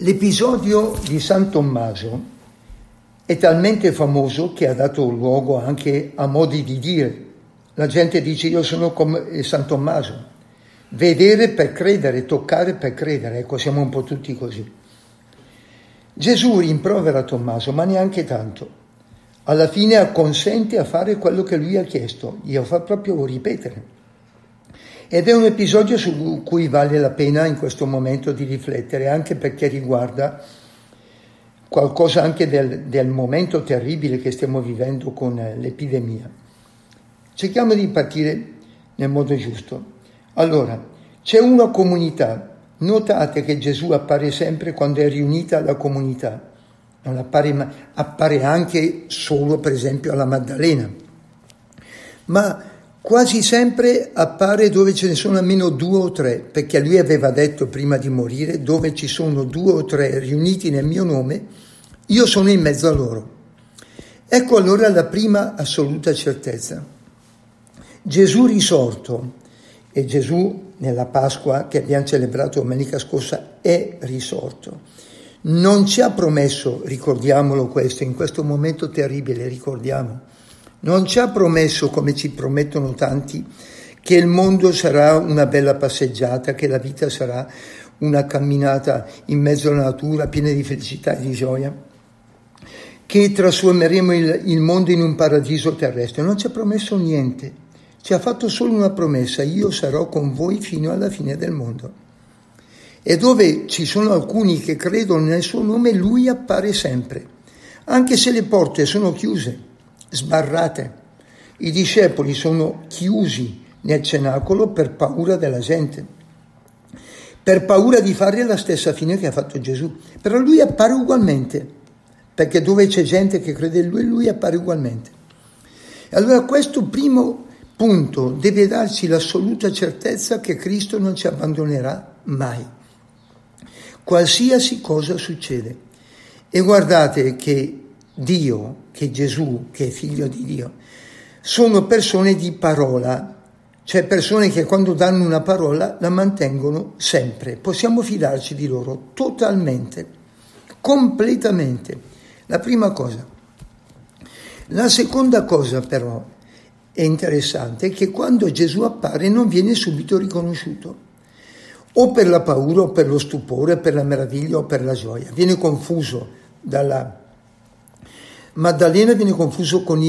L'episodio di San Tommaso è talmente famoso che ha dato luogo anche a modi di dire. La gente dice: io sono come San Tommaso, vedere per credere, toccare per credere. Ecco, siamo un po' tutti così. Gesù rimprovera Tommaso, ma neanche tanto. Alla fine acconsente a fare quello che lui ha chiesto, glielo fa proprio ripetere. Ed è un episodio su cui vale la pena in questo momento di riflettere, anche perché riguarda qualcosa anche del momento terribile che stiamo vivendo con l'epidemia. Cerchiamo di partire nel modo giusto. Allora, c'è una comunità. Notate che Gesù appare sempre quando è riunita la comunità. Non appare anche solo, per esempio, alla Maddalena. Ma quasi sempre appare dove ce ne sono almeno 2 o 3, perché lui aveva detto prima di morire: dove ci sono 2 o 3 riuniti nel mio nome, io sono in mezzo a loro. Ecco allora la prima assoluta certezza. Gesù risorto, e Gesù nella Pasqua che abbiamo celebrato domenica scorsa è risorto. Non ci ha promesso, ricordiamolo questo, in questo momento terribile, ricordiamo, non ci ha promesso, come ci promettono tanti, che il mondo sarà una bella passeggiata, che la vita sarà una camminata in mezzo alla natura piena di felicità e di gioia, che trasformeremo il mondo in un paradiso terrestre. Non ci ha promesso niente, ci ha fatto solo una promessa: io sarò con voi fino alla fine del mondo. E dove ci sono alcuni che credono nel suo nome, lui appare sempre, anche se le porte sono chiuse, sbarrate. I discepoli sono chiusi nel cenacolo per paura della gente, per paura di fare la stessa fine che ha fatto Gesù. Però lui appare ugualmente, perché dove c'è gente che crede in lui appare ugualmente. E allora questo primo punto deve darci l'assoluta certezza che Cristo non ci abbandonerà mai, qualsiasi cosa succede. E guardate che Dio, che Gesù, che è figlio di Dio, sono persone di parola, cioè persone che quando danno una parola la mantengono sempre. Possiamo fidarci di loro totalmente, completamente. La prima cosa. La seconda cosa però è interessante, è che quando Gesù appare non viene subito riconosciuto, o per la paura, o per lo stupore, per la meraviglia, o per la gioia. Viene confuso dalla Maddalena, viene confuso con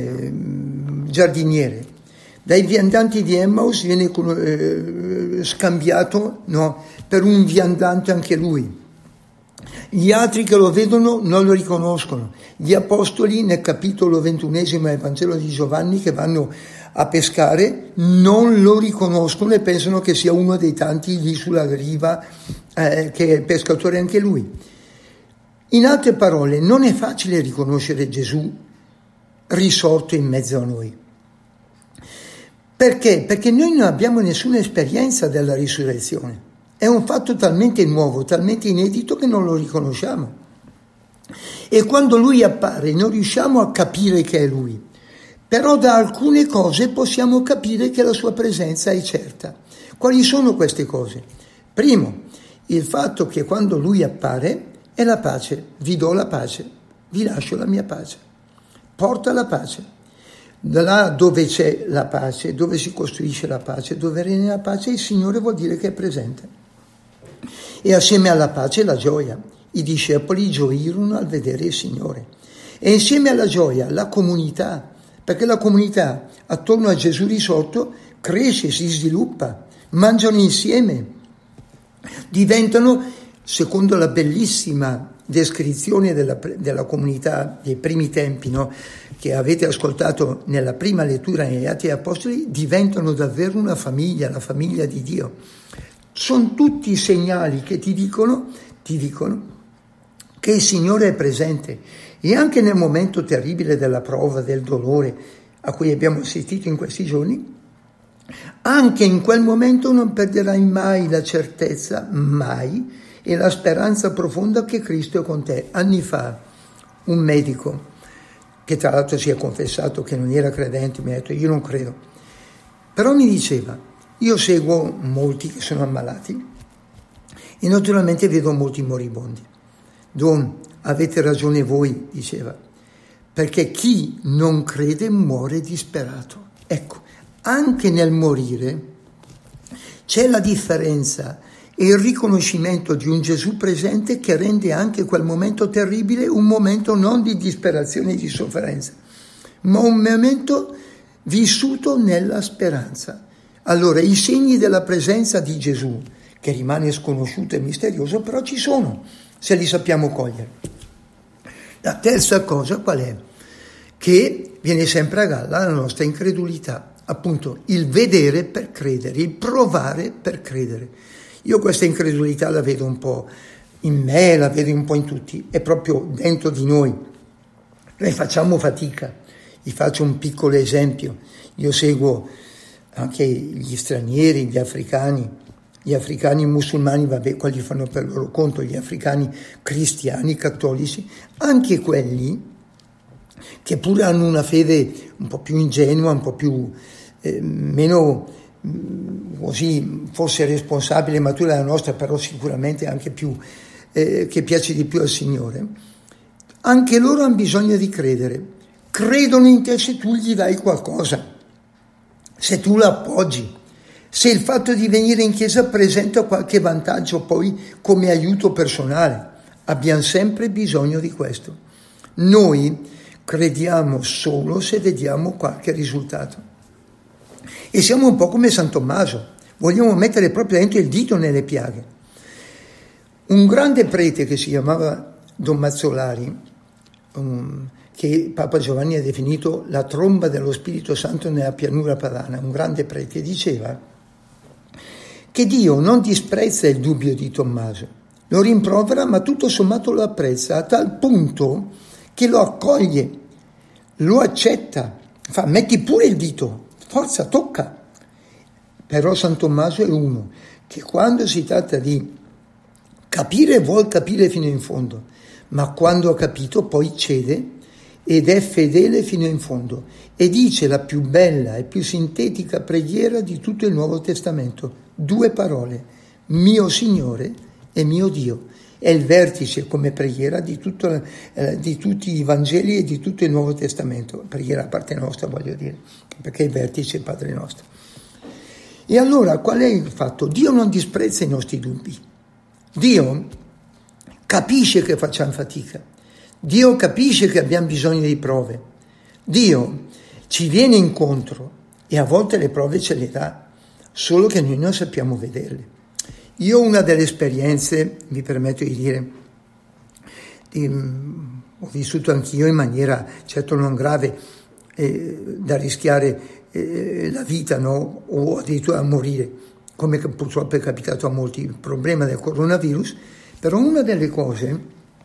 il giardiniere. Dai viandanti di Emmaus viene scambiato per un viandante anche lui. Gli altri che lo vedono non lo riconoscono. Gli apostoli nel capitolo 21 del Vangelo di Giovanni, che vanno a pescare, non lo riconoscono e pensano che sia uno dei tanti lì sulla riva, che è pescatore anche lui. In altre parole, non è facile riconoscere Gesù risorto in mezzo a noi. Perché? Perché noi non abbiamo nessuna esperienza della risurrezione. È un fatto talmente nuovo, talmente inedito che non lo riconosciamo. E quando lui appare non riusciamo a capire che è lui. Però da alcune cose possiamo capire che la sua presenza è certa. Quali sono queste cose? Primo, il fatto che quando lui appare è la pace. Vi do la pace, vi lascio la mia pace. Porta la pace. Da là dove c'è la pace, dove si costruisce la pace, dove regna la pace, il Signore vuol dire che è presente. E assieme alla pace la gioia. I discepoli gioirono al vedere il Signore. E insieme alla gioia la comunità, perché la comunità attorno a Gesù risorto cresce, si sviluppa, mangiano insieme, diventano, secondo la bellissima descrizione della comunità dei primi tempi, che avete ascoltato nella prima lettura negli Atti degli Apostoli, diventano davvero una famiglia, la famiglia di Dio. Sono tutti segnali che ti dicono che il Signore è presente. E anche nel momento terribile della prova, del dolore a cui abbiamo assistito in questi giorni, anche in quel momento non perderai mai la certezza, mai, e la speranza profonda che Cristo è con te. Anni fa un medico, che tra l'altro si è confessato che non era credente, mi ha detto: io non credo, però mi diceva: io seguo molti che sono ammalati E naturalmente vedo molti moribondi. Don, avete ragione voi, diceva, perché chi non crede muore disperato. Ecco, anche nel morire c'è la differenza e il riconoscimento di un Gesù presente che rende anche quel momento terribile un momento non di disperazione e di sofferenza, ma un momento vissuto nella speranza. Allora, i segni della presenza di Gesù, che rimane sconosciuto e misterioso, però ci sono, se li sappiamo cogliere. La terza cosa qual è? Che viene sempre a galla la nostra incredulità, appunto il vedere per credere, il provare per credere. Io questa incredulità la vedo un po' in me, la vedo un po' in tutti, è proprio dentro di noi. Noi facciamo fatica. Vi faccio un piccolo esempio. Io seguo anche gli stranieri, gli africani musulmani, vabbè, quelli fanno per loro conto, gli africani cristiani, cattolici, anche quelli che pure hanno una fede un po' più ingenua, un po' più meno così forse responsabile, matura della nostra, però sicuramente anche più che piace di più al Signore. Anche loro hanno bisogno di credere, credono in te se tu gli dai qualcosa, se tu l'appoggi, se il fatto di venire in chiesa presenta qualche vantaggio poi come aiuto personale. Abbiamo sempre bisogno di questo. Noi crediamo solo se vediamo qualche risultato. E siamo un po' come San Tommaso, vogliamo mettere proprio dentro il dito nelle piaghe. Un grande prete che si chiamava Don Mazzolari, che Papa Giovanni ha definito la tromba dello Spirito Santo nella pianura padana, un grande prete, diceva che Dio non disprezza il dubbio di Tommaso, lo rimprovera ma tutto sommato lo apprezza a tal punto che lo accoglie, lo accetta, fa metti pure il dito, forza, tocca. Però San Tommaso è uno che quando si tratta di capire vuol capire fino in fondo, ma quando ha capito poi cede ed è fedele fino in fondo e dice la più bella e più sintetica preghiera di tutto il Nuovo Testamento, 2 parole, mio Signore e mio Dio. È il vertice come preghiera di tutti i Vangeli e di tutto il Nuovo Testamento, preghiera a parte nostra voglio dire, perché il vertice è Padre nostro. E allora qual è il fatto? Dio non disprezza i nostri dubbi, Dio capisce che facciamo fatica, Dio capisce che abbiamo bisogno di prove, Dio ci viene incontro e a volte le prove ce le dà, solo che noi non sappiamo vederle. Io una delle esperienze, mi permetto di dire, ho vissuto anch'io in maniera certo non grave, da rischiare la vita, no? O addirittura a morire, come purtroppo è capitato a molti, il problema del coronavirus, però una delle cose,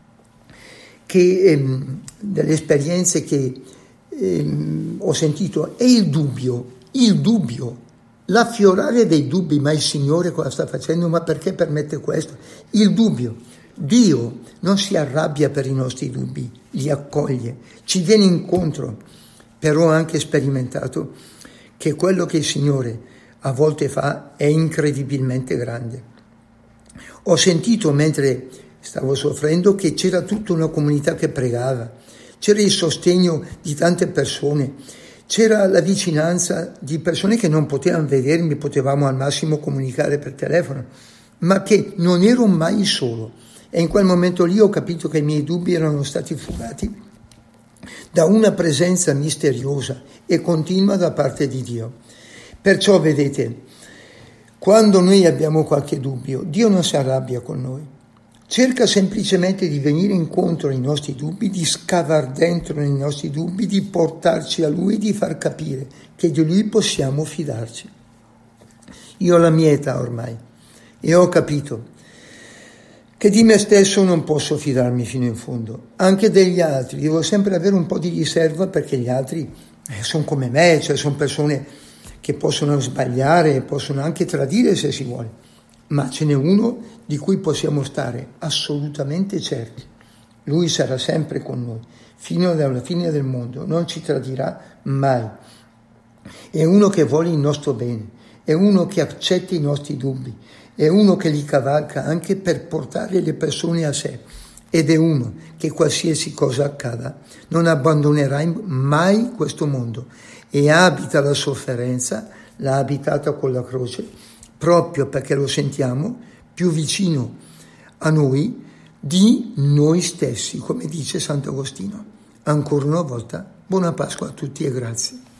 delle esperienze che ho sentito è il dubbio, l'affiorare dei dubbi, ma il Signore cosa sta facendo, ma perché permette questo? Il dubbio. Dio non si arrabbia per i nostri dubbi, li accoglie, ci viene incontro, però ho anche sperimentato che quello che il Signore a volte fa è incredibilmente grande. Ho sentito mentre stavo soffrendo che c'era tutta una comunità che pregava, c'era il sostegno di tante persone, c'era la vicinanza di persone che non potevano vedermi, potevamo al massimo comunicare per telefono, ma che non ero mai solo. E in quel momento lì ho capito che i miei dubbi erano stati fugati da una presenza misteriosa e continua da parte di Dio. Perciò vedete, quando noi abbiamo qualche dubbio, Dio non si arrabbia con noi. Cerca semplicemente di venire incontro ai nostri dubbi, di scavar dentro nei nostri dubbi, di portarci a Lui, di far capire che di Lui possiamo fidarci. Io ho la mia età ormai e ho capito che di me stesso non posso fidarmi fino in fondo, anche degli altri. Devo sempre avere un po' di riserva perché gli altri sono come me, cioè sono persone che possono sbagliare, possono anche tradire se si vuole. Ma ce n'è uno di cui possiamo stare assolutamente certi. Lui sarà sempre con noi, fino alla fine del mondo, non ci tradirà mai. È uno che vuole il nostro bene, è uno che accetta i nostri dubbi, è uno che li cavalca anche per portare le persone a sé, ed è uno che qualsiasi cosa accada non abbandonerà mai questo mondo e abita la sofferenza, l'ha abitata con la croce, proprio perché lo sentiamo più vicino a noi di noi stessi, come dice Sant'Agostino. Ancora una volta, buona Pasqua a tutti e grazie.